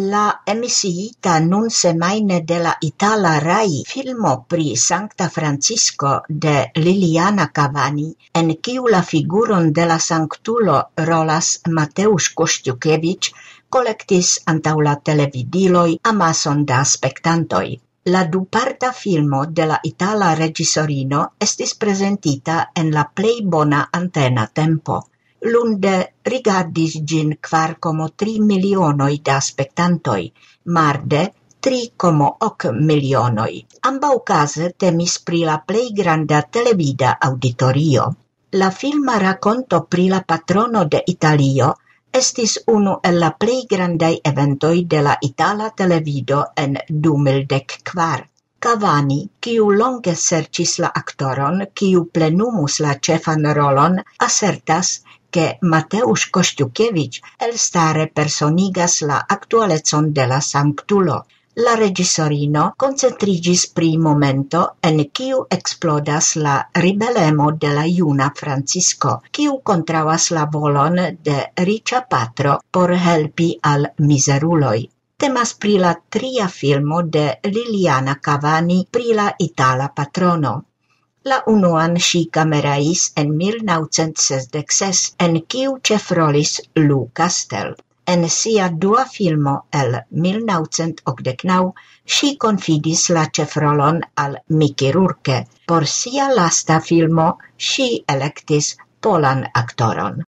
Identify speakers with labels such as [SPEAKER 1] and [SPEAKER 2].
[SPEAKER 1] La emisiita nun semaine de la Itala Rai filmo pri Sancta Francisco de Liliana Cavani, en kiu la figuron de la sanctulo rolas Mateusz Kościukiewicz, collectis antau la televidiloi amason da spektantoj. La duparta filmo de la Itala regisorino estis presentita en la plej bona antena tempo. Lunde rigardis gin 4,3 milionoi da spektantoj, marde 3,8 milionoi. Ambaŭkaze temis pri la plej granda televida auditorio. La filma rakonto pri la patrono de Italio estis unu el la plej grandaj eventoj de la itala televido en 2014. Cavani, kiu longe serĉis la aktoron, kiu plenumus la ĉefan rolon, asertas, che Mateusz Kościukiewicz elstare personigas la aktualecon de la sanctulo. La regisorino concentrigis pri momento en kiu explodas la ribelemo de la juna Francisco, kiu kontraŭas la volon de riĉa patro por helpi al mizeruloj. Temas pri la tria filmo de Liliana Cavani pri la itala patrono. La unuan ŝi kamerais en 1966, en kiu ĉefrolis Lou Castel. En sia dua filmo el 1989 ŝi konfidis la ĉefrolon al Mickey Rourke. Por sia lasta filmo ŝi elektis polan aktoron.